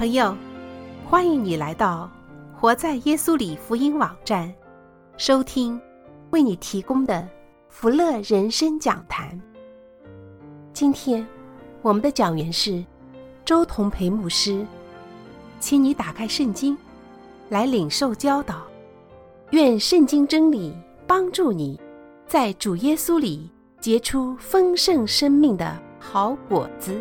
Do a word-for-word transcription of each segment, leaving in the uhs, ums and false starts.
朋友，欢迎你来到活在耶稣里福音网站，收听为你提供的福乐人生讲坛。今天我们的讲员是周同培牧师，请你打开圣经来领受教导，愿圣经真理帮助你在主耶稣里结出丰盛生命的好果子。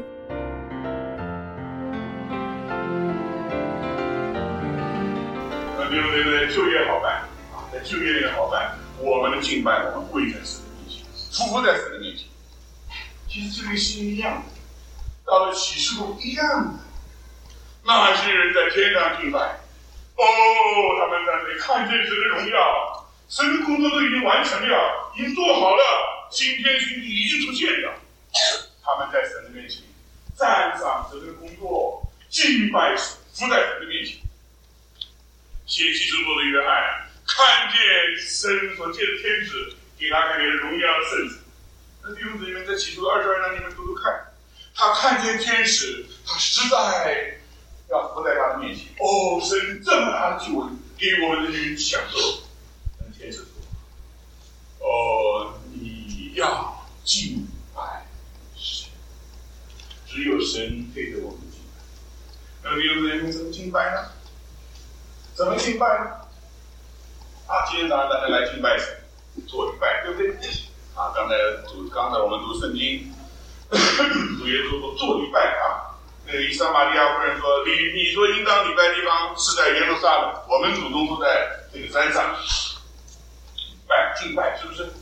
对不对？对，就业好办啊，在就业里面好办。我们的敬拜，我们跪在神的面前，伏在神的面前。其实这个是一样的，到了启示录一样的。那些人在天上敬拜，哦，他们在那里看见神的荣耀，神的工作都已经完成了，已经做好了，新天新地已经出现了。他们在神的面前赞赏神的工作，敬拜神，伏在神的面前。写启示录的约翰看见神所借的天使给他看见荣耀的圣子。那弟兄姊妹在启示录二十二章你们读读看，他看见天使，他实在要伏在他的面前。哦，神这么大的救恩给我们的人享受。那天使说：“哦，你要敬拜神，只有神配得我们敬拜。”那弟兄姊妹怎么敬拜呢？怎么敬拜呢？啊，今天早上大家来敬拜神，做礼拜，对不对？啊，刚才读，刚才我们读圣经，主耶稣说做礼拜啊。那个以撒玛利亚夫人说：“你你说应当礼拜的地方是在耶路撒冷，我们祖宗都在这个山上拜敬拜，是不是？”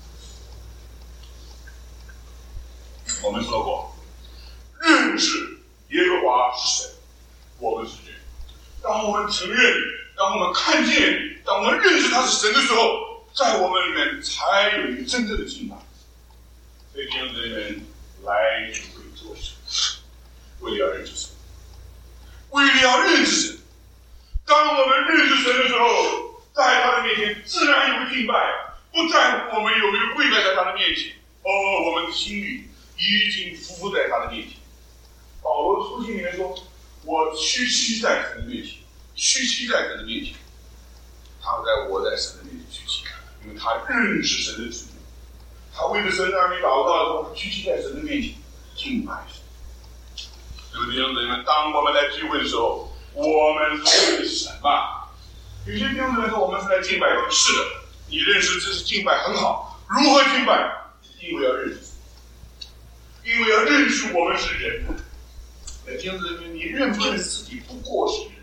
我们说过，认识耶和华是神，我们是人。当我们承认，当我们看见，当我们认识他是神的时候，在我们里面才有一个真正的敬拜。所以弟兄姊妹来聚会做事，为了要认识神，为了要认识神。当我们认识神的时候，在他的面前自然有个敬拜，不在乎我们有没有跪拜在他的面前。哦，我们的心里已经伏在他的面前。保罗书信里面说：“我屈膝在神的面前，屈膝在神的面前。”他在我在神的面前屈膝，因为他认识神的旨意。他为了神儿女祷告的时候，屈膝在神的面前敬拜神。对不对？弟兄姊妹，当我们来聚会的时候，我们是为了什么？有些弟兄姊妹说我们是来敬拜的，是的，你认识这是敬拜很好。如何敬拜？因为要认识，因为要认识我们是人。弟兄姊妹，你认不认识自己不过是人？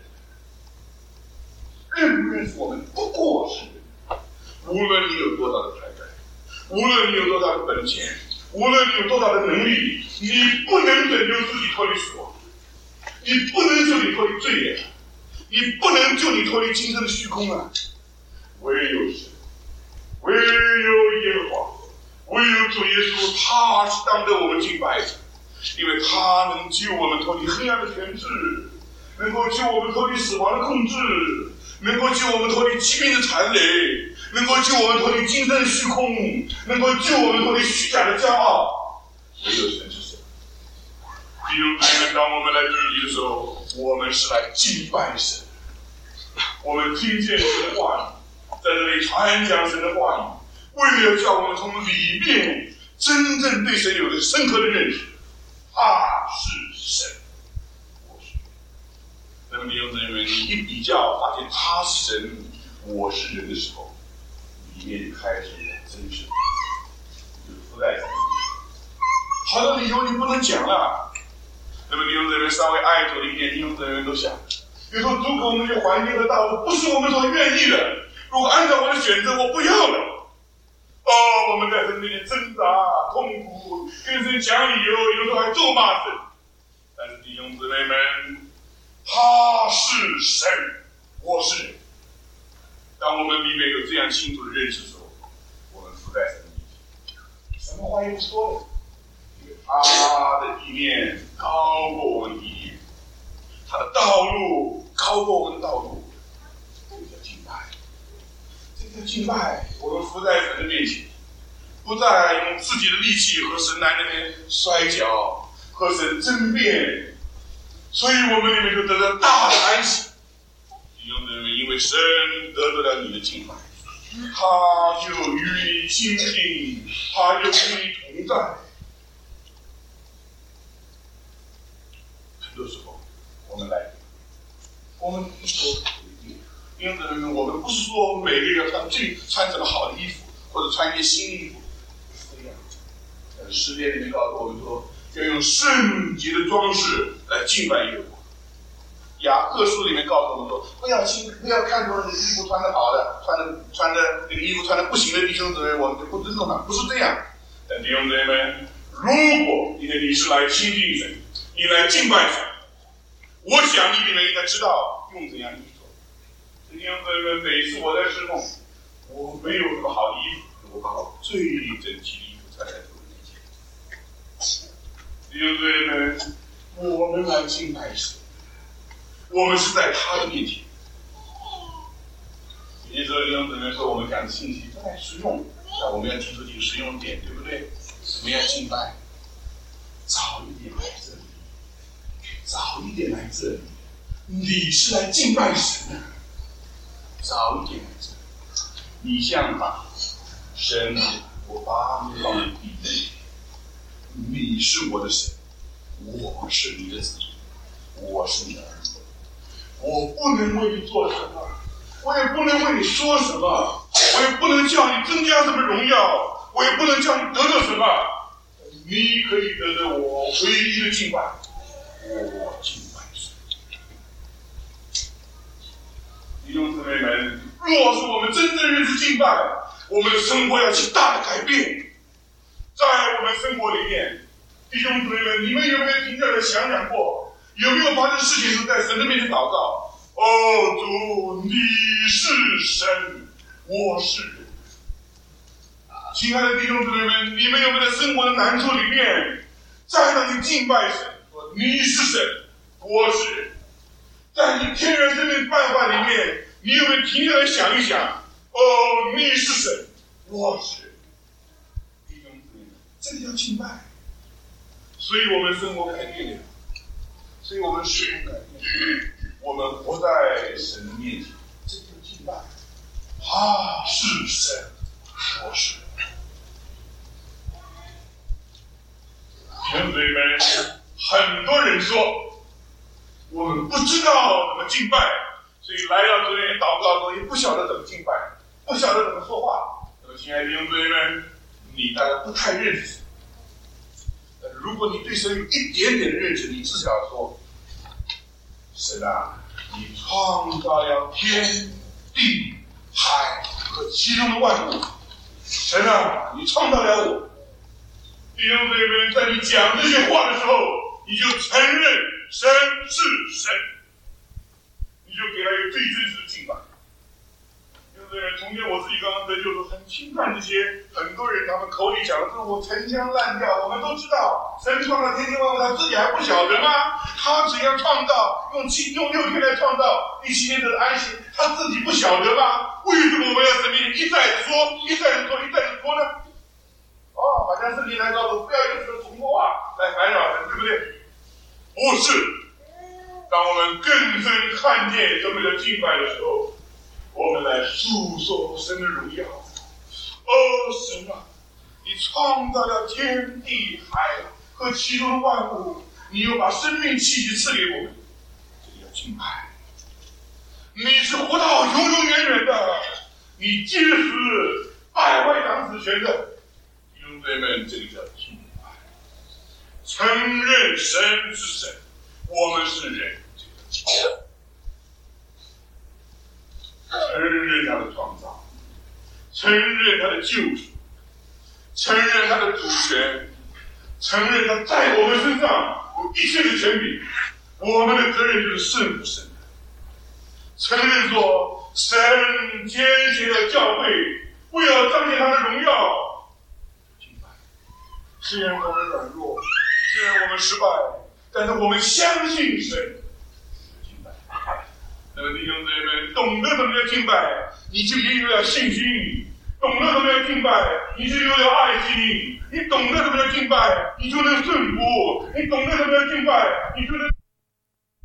认不认识我们不过是人？无论你有多大的才干，无论你有多大的本钱，无论你有多大的能力，你不能拯救自己脱离死亡，你不能救你脱离罪孽，你不能救你脱离今生的虚空啊！唯有神，唯有耶和华，唯有主耶稣，他是当得我们敬拜的。因为他能救我们脱离黑暗的权势，能够救我们脱离死亡的控制，能够救我们脱离疾病的缠累，能够救我们脱离今生的虚空，能够救我们脱离虚假的骄傲。唯有神是神。弟兄姊妹，当我们来聚集的时候，我们是来敬拜神。我们听见神的话语，在这里传讲神的话语，为了叫我们从里面真正对神有个深刻的认识。他是神，我是人。那么弟兄姊妹，你一比较发现他是神，我是人的时候，里面就开始真实，就是不在神。好多理由你不能讲了。那么弟兄姊妹，稍微爱主的一点，弟兄姊妹都想，有时候主给我们这环境和道路不是我们所愿意的，如果按照我的选择，我不要了。哦，我们在神面前挣扎、痛苦，跟神讲理由，有时候还咒骂神。但是弟兄姊妹们，他是神，我是人。当我们里面有这样清楚的认识的时候，我们伏在神面前，什么话也不说了，因为他的意念高过我们的意念，他的道路高过我们的道路。这叫敬拜。这个敬拜，我们伏在神的面前，不再用自己的力气和神来那边摔跤，和神争辩， 所以我们里面就得到大的安息。弟兄姊妹，因为神得到了你的敬拜，他就与你亲近，他就与你同在。很多时候，我们来，我们不说不一定，因为我们不是说每个人穿最穿什么好的衣服，或者穿一件新衣服，不是这样。呃，诗篇里面告诉我们说，要用圣洁的装饰来敬拜耶和华。雅各书里面告诉我们说，不要轻，不要看重衣服穿的好的，穿的穿的那个衣服穿的不行的弟兄姊妹，我们就不尊重他，不是这样。但弟兄姊妹，如果因为你是来亲近神，你来敬拜神，我想你里面应该知道用怎样去做。弟兄姊妹，每次我在侍奉，我没有什么好的衣服，我把我最整齐的衣服穿在主人面前。弟兄姊妹，我们来敬拜神。我们是在他的面前。也就是说，弟兄姊妹说我们讲的信息不太实用，那我们要记住几个实用点，对不对？我们要敬拜，早一点来这里，早一点来这里。你是来敬拜神的，早一点来这里。你像把神，我把你放在地内，你是我的神，我是你的子民，我是你的儿子。我不能为你做什么，我也不能为你说什么，我也不能叫你增加什么荣耀，我也不能叫你得到什么。你可以得到我唯一的敬拜，我敬拜神。弟兄姊妹们，若是我们真正认识敬拜，我们的生活要起大的改变。在我们生活里面，弟兄姊妹们，你们有没有停下来想想过？有没有发生事情是在神的面前祷告？哦，主，你是神，我是人。亲爱的弟兄姊妹们，你们有没有在生活的难处里面，在那里敬拜神，说你是神，我是人？在你天然生命办法里面，你有没有停下来想一想？哦，你是神，我是人。弟兄姊妹们，这个叫敬拜。所以我们生活改变了。所以我们生活改变，我们活在神的面前，这叫敬拜。他是神，我是人。弟兄姊妹们，很多人说我们不知道怎么敬拜，所以来到这里祷告的时候也不晓得怎么敬拜，不晓得怎么说话。那么，亲爱的弟兄姊妹们，你大概不太认识。如果你对神有一点点的认识，你至少说：神啊，你创造了天地海和其中的万物。神啊，你创造了我。弟兄姊妹，在你讲这些话的时候，你就承认神是神，你就给他一个最真实的敬拜。从前我自己刚刚得救的时候，很轻看这些很多人，他们口里讲的这种陈腔滥调，我们都知道，神创造天地万物，他自己还不晓得吗？他只要创造，用七用六天来创造，第七天得安息，他自己不晓得吗？为什么我们要神面前一再的说，一再的说，一再的说呢？哦，好像圣经来告诉不要用这个重复话来烦扰人，对不对？不是，当我们更深看见什么叫敬拜的时候，我们来诉说神的荣耀。哦，神啊，你创造了天地海和其中的万物，你又把生命气息赐给我们，这个叫敬拜。你是活到永永远远的，你既是百万掌子权的。弟兄姊妹们，这个叫敬拜。承认神是神，我们是人，这个叫敬拜。承认他的创造，承认他的救赎，承认他的主权，承认他在我们身上有一切的权柄。我们的责任就是顺服神的，承认说神拣选了教会，为了彰显他的荣耀。敬拜，虽然我们软弱，虽然我们失败，但是我们相信神。那么弟兄姊妹们，懂得怎么叫敬拜，你就也有了信心；懂得怎么叫敬拜，你就有了爱心；你懂得怎么叫敬拜，你就能顺服；你懂得怎么叫敬拜，你就能。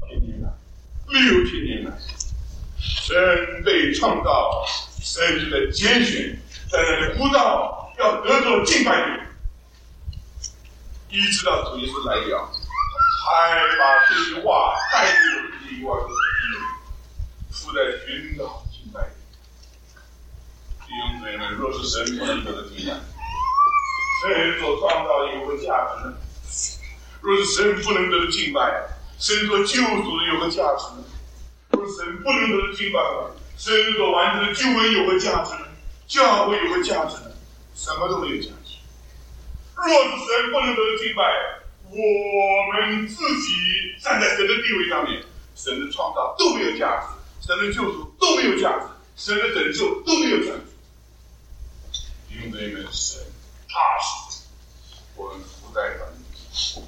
六千年来，神被创造，神就在拣选，在那里呼召，要得着敬拜的人，一直到主耶稣来了，还把这句话带给我们这句话说：父在寻找敬拜的人。弟兄姊妹们，若是神不能得的敬拜，神所创造的有个价值呢？若是神不能得的敬拜，神所救赎的有个价值呢？若是神不能得的敬拜，神所完成的救恩有个价值呢？教会有个价值呢？什么都没有价值。若是神不能得的敬拜，我们自己站在神的地位上面，神的创造都没有价值，神的救赎都没有价值，神的拯救都没有价值。弟兄姊妹们，神踏实，我们不在反面。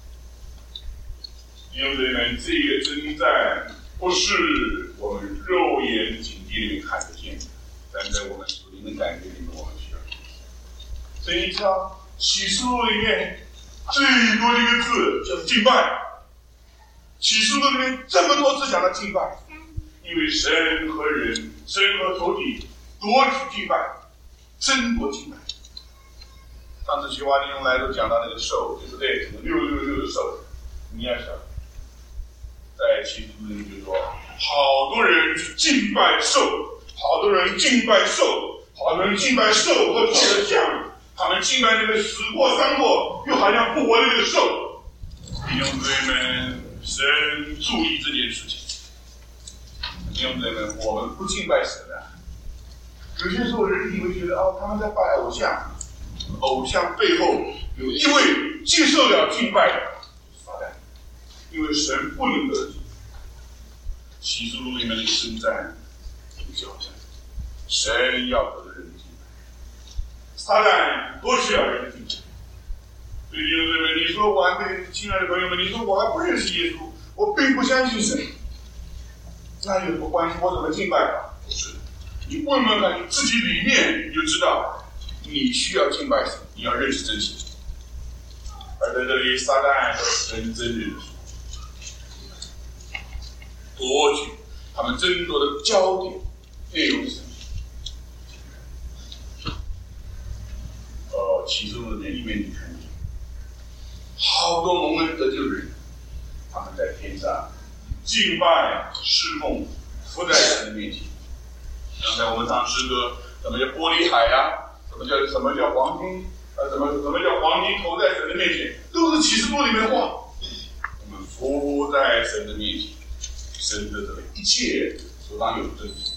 弟兄姊妹们，这个征战不是我们肉眼警戒里面看得见的，但在我们属灵的感觉里面，我们需要。所以像启示录里面最多的一个字叫敬拜。启示录里面这么多次讲到敬拜，因为神和人、神和仇敌夺取敬拜，争夺敬拜。上次徐华弟兄来都讲到那个兽，对不对？六六六的兽，你要想，在启示录里面就说，好多人去敬拜兽，好多人敬拜兽，好多人敬拜兽和兽的像。他们敬拜那个死过伤过又好像复活的那个兽。弟兄姊妹们，神注意这件事情。弟兄姊妹们，我们不敬拜神啊。有些时候人以为觉得哦，他们在拜偶像，偶像背后有一位接受了敬拜的撒旦，因为神不能得敬。启示录里面的征战，有交战，神要得的人敬拜。撒旦多需要人的敬拜。所以弟兄姊妹，你说我还没，亲爱的朋友们，你说我还不认识耶稣，我并不相信神，那有什么关系？我怎么敬拜法？不是，你问问看你自己里面，你就知道你需要敬拜神，你要认识真神。而在这里，撒旦和神争论的时候，夺取他们争夺的焦点内容是什么？呃，启示录里面里面你看见，好多蒙恩得救的人，他们在天上敬拜侍奉，伏在神的面前。刚才我们唱诗歌，什么叫玻璃海啊？什么叫什么叫黄金？呃，什么什么叫黄金投在神的面前？都是启示录里面的话。我们伏在神的面前，神的这个一切所当有的真理。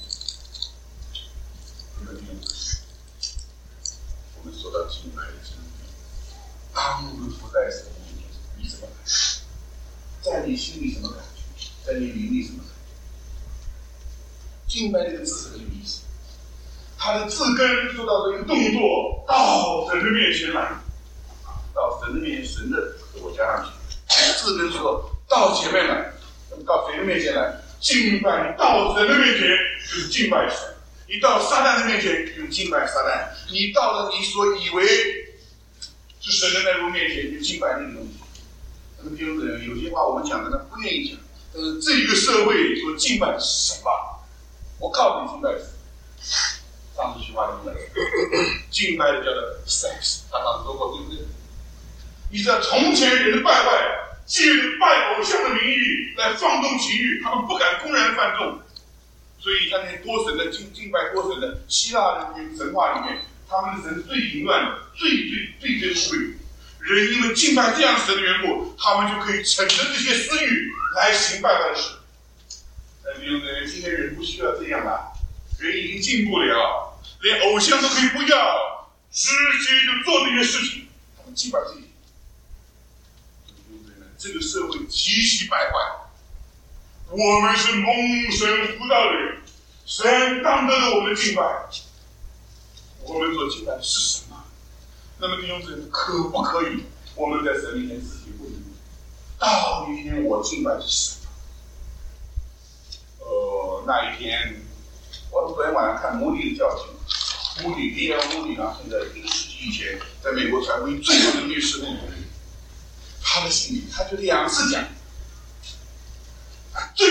我们说到敬拜的真理，当我们伏在神的面前，你怎么感觉？在你心里什么感觉？在你灵里什么感觉？敬拜这个字是很有意思，它的字根说到这个动作到神的面前来，到神的面前，神的我加上去，字根说到前面来，到谁的面前来？敬拜，你到神的面前就是敬拜神。你到撒旦的面前就敬拜撒旦，你到了你所以为是神的那个面前就敬拜那个东西。那么弟兄姊妹，有些话我们讲的呢不愿意讲，但是这个社会所敬拜的是什么？我告诉你，敬拜的是上次句话里面敬拜的叫做 sex， 他上次说过对不对？你知道从前人的拜拜，借着拜偶像的名义来放纵情欲，他们不敢公然犯众。所以像那些多神的敬敬拜多神的希腊的神话里面，他们的神最淫乱的、最最最珍贵。人因为敬拜这样神的缘故，他们就可以逞着这些私欲来行拜拜的事。但是有的人今天人不需要这样了，人已经进步了，连偶像都可以不要，直接就做这些事情，他们敬拜自己。这个社会极其败坏。我们是蒙神呼召的人，神当得了我们的敬拜。我们所敬拜的是什么？那么弟兄姊妹，可不可以我们在神面前自己问：到底今天我敬拜的是什么？呃，那一天，我昨天晚上看穆迪的教训，穆迪 D L 穆迪啊，现在一个世纪以前在美国传福音最有能力是穆迪，他的心里他就两次讲。最恨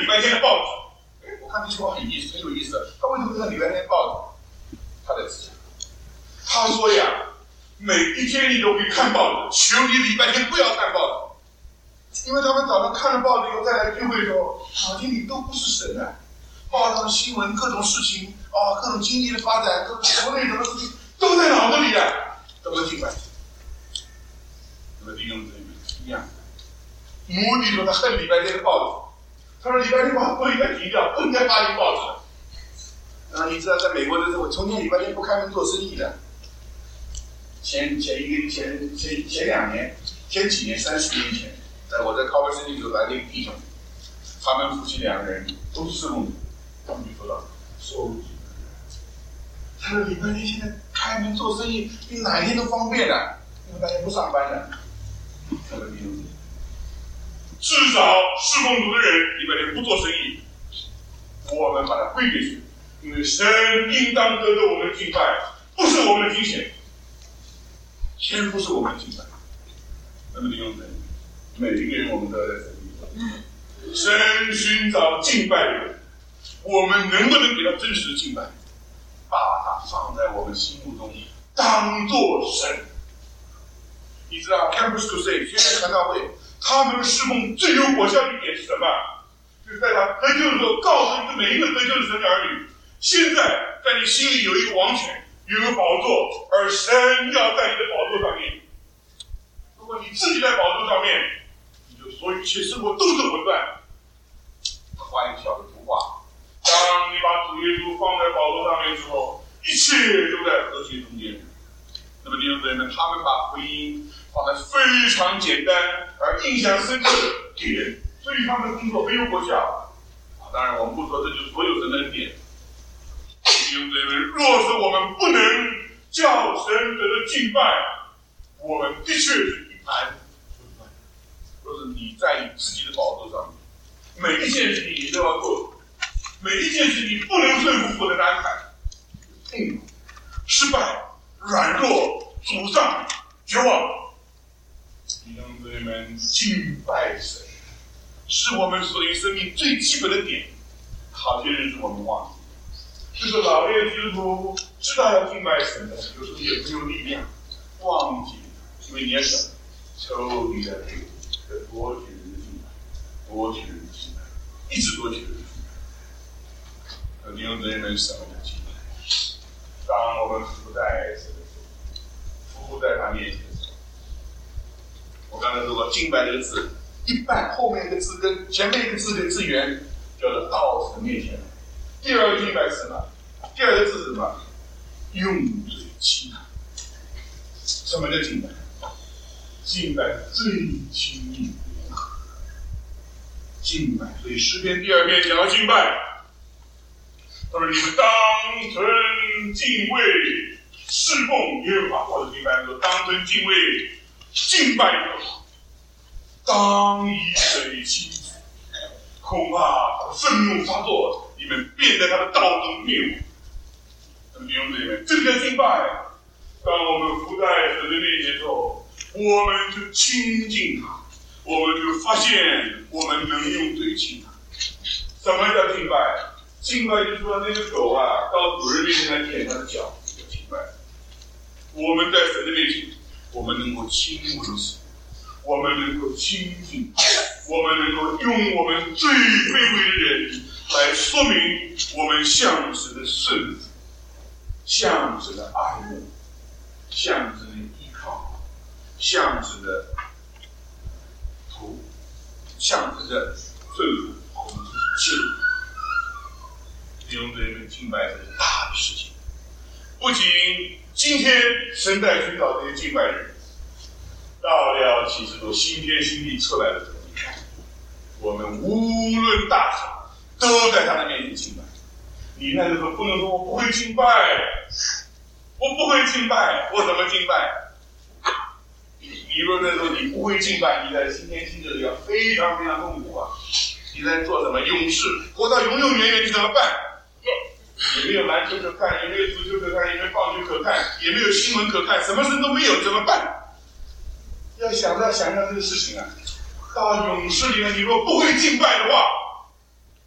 礼拜天的报纸。哎，我看这句话很意思，很有意思。他为什么看礼拜天的报纸？他在讲，他说呀，每一天你都可以看报纸，求你礼拜天不要看报纸，因为他们早上看了报纸以后再来聚会的时候，脑筋里都不是神啊。报上的新闻，各种事情啊，各种经济的发展，各种国内什么事情都在脑子里啊，怎么敬拜？那么弟兄姊妹一样，目的说他恨礼拜天的报纸，他说礼拜天报不应该停掉，不应该发行报纸。啊，你知道在美国的时候，我从前礼拜天不开门做生意的，前前一个前前前两年，前几年三十年前，在我在考威森林就来了一个弟兄，他们夫妻两个人都是侍奉主。他们就说到收集，他说礼拜天现在开门做生意比哪一天都方便了，因为大家不上班了。他说至少侍奉主的人礼拜天不做生意，我们把它归给神，因为神应当得到我们的敬拜，不是我们的金钱，钱不是我们的敬拜。那么弟兄姊妹，每一个人我们都要在神里，神寻找敬拜的人。我们能不能给他真实的敬拜，把他放在我们心目中当作神？你知道 Campus Crusade 现在传道会，他们的侍奉最有果效的一点是什么？就是在他得救的时候，告诉你的每一个得救的神的儿女，现在在你心里有一个王权，有一个宝座，而神要在你的宝座上面。如果你自己在宝座上面，你就所有一切生活都是混乱。画一个小的图画。当你把主耶稣放在宝座上面之后，一切都在和谐中间。那么弟兄姊妹们，他们把福音放在非常简单而印象深刻的给人，所以他们的工作很有果效。啊，当然我们不说这就是所有神的恩典。弟兄姊妹们，若是我们不能叫神得的敬拜，我们的确是一盘混乱。若是你在你自己的宝座上面，每一件事情你都要做。每一件事情不能顺服，不能安排，痛苦、失败、软弱、沮丧、绝望。弟兄姊妹们，敬拜神是我们属灵生命最基本的点。好些日子我们忘记，就是老练基督徒知道要敬拜神的，有时候也没有力量，忘记了，因为你要想，求你的配的夺取人的敬拜，夺取人的敬拜，一直夺取人的敬拜。弟兄姊妹们，什么叫敬拜？当我们伏在神的手，伏在他面前的时候，我刚才说过，敬拜这个字，一半后面一个字跟前面一个字的字源叫做到神面前来。第二个敬拜是什么？第二个字是什么？用嘴亲他。什么叫敬拜？敬拜最亲密的联合。敬拜，所以诗篇第二篇讲到敬拜。他说：“你们当存敬畏侍奉耶和华，或者敬拜说当存敬畏敬拜耶和华，当以水亲主，恐怕他的愤怒发作，你们便在他的道中灭亡。”那么弟兄姊妹，这个叫敬拜。当我们伏在神的面前之后，我们就亲近他，我们就发现我们能用嘴亲他。什么叫敬拜？敬拜就是说，那个狗啊，到主人面前来舔它的脚，叫敬拜。我们在神的面前，我们能够亲吻神，我们能够亲近，我们能够用我们最卑微的人来说明我们向神的顺服，向神的爱慕，向神的依靠，向神的图，向神的顺服，我们是敬。弟兄姊妹们，敬拜是大的事情。不仅今天神在寻找这些敬拜人，到了启示录新天新地出来的时候，你看，我们无论大小，都在他的面前敬拜。你那个时候不能说我不会敬拜，我不会敬拜，我怎么敬拜？你若那时候你不会敬拜，你在新天新地里要非常非常痛苦啊！你在做什么？勇士活到永永远远，你怎么办？也没有篮球可看，也没有足球可看，也没有棒球可看，也没有新闻可看，什么事都没有，怎么办？要想到想象这个事情啊，到勇士里面，你若不会敬拜的话，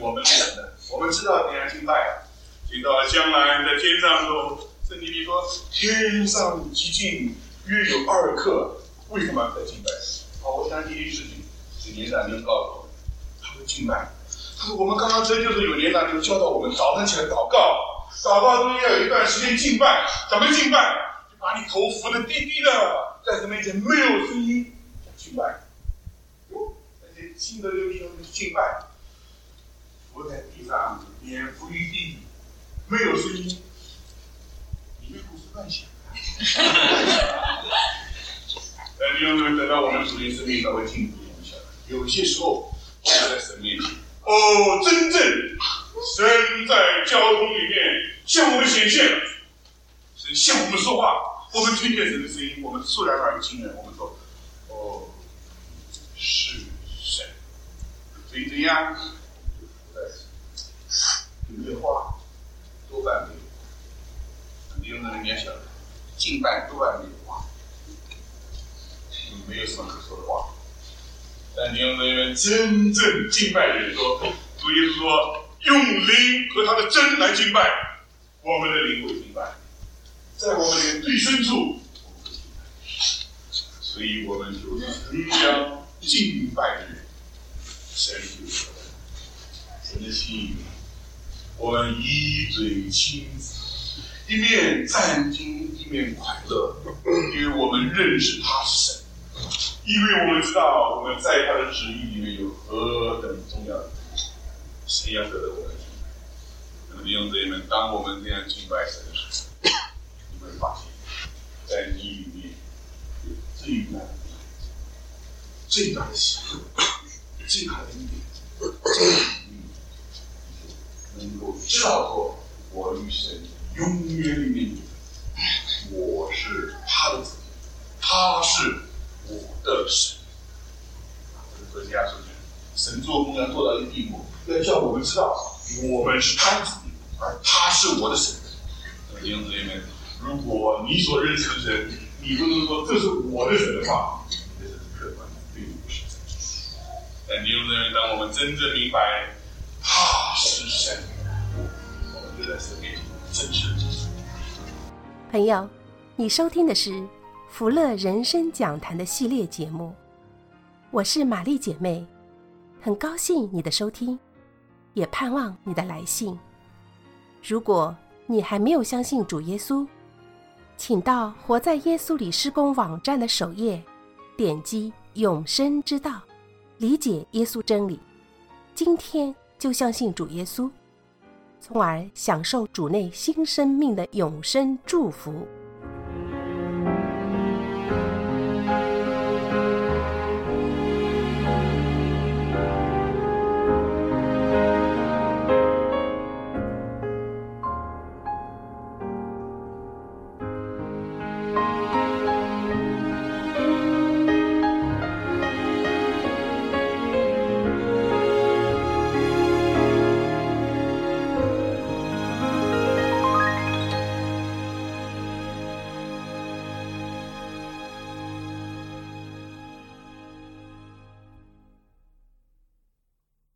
我们人的，我们知道怎样敬拜，敬到了将来在天上的时候，圣经里说天上极近约有二刻，为什么要敬拜？好，我想第一事情，是年长就告诉我们，他会敬拜。他说我们刚刚这就是有年长就教导我们，早上起来祷告，祷告中要有一段时间敬拜，怎么敬拜？就把你头伏得低低的，在神面前没有声音敬拜。那些新的六弟兄敬拜，伏在地上，脸伏于地，没有声音，你会胡思乱想。但弟兄们，等到我们属灵生命稍微进步一下，有些时候我们在神面前，哦，真正神在交通里面向我们显现了，神向我们说话，我们听见神的声音，我们自然而然经验，我们说，哦，是神。所以怎样？有没有话？多半没有。弟兄们，你要晓得，敬拜多半没有话。没有什么可说的话，但弟兄姊妹们，真正敬拜的人说，主耶稣说，用灵和他的真来敬拜，我们的灵会敬拜，在我们的最深处，我们会敬拜。所以我们就应当敬拜的人，神就是神的心意。我们以嘴亲子，一面战惊，一面快乐，因为我们认识他是神。因为我们知道我们在他的旨意里面有何等重要的神要得到我们的敬拜。那么弟兄姊妹们，当我们这样敬拜神的时候，你会发现在你里面有最大的最大的喜乐，最大的恩典，最大的能够知道说我与神永远里面我是他的子民，他是我的神。这个家说神做工要做到一个地步，要叫我们知道我们是他的子民，而他是我的神。弟兄姊妹们，如果你所认识的神，你不能说这是我的神的话，这是客观的，并不是真实。但弟兄姊妹，当我们真正明白他是神，我们就在神面前真实的接受。 朋友，你收听的是福乐人生讲坛的系列节目，我是玛丽姐妹，很高兴你的收听，也盼望你的来信。如果你还没有相信主耶稣，请到活在耶稣里施工网站的首页，点击永生之道，理解耶稣真理，今天就相信主耶稣，从而享受主内新生命的永生祝福。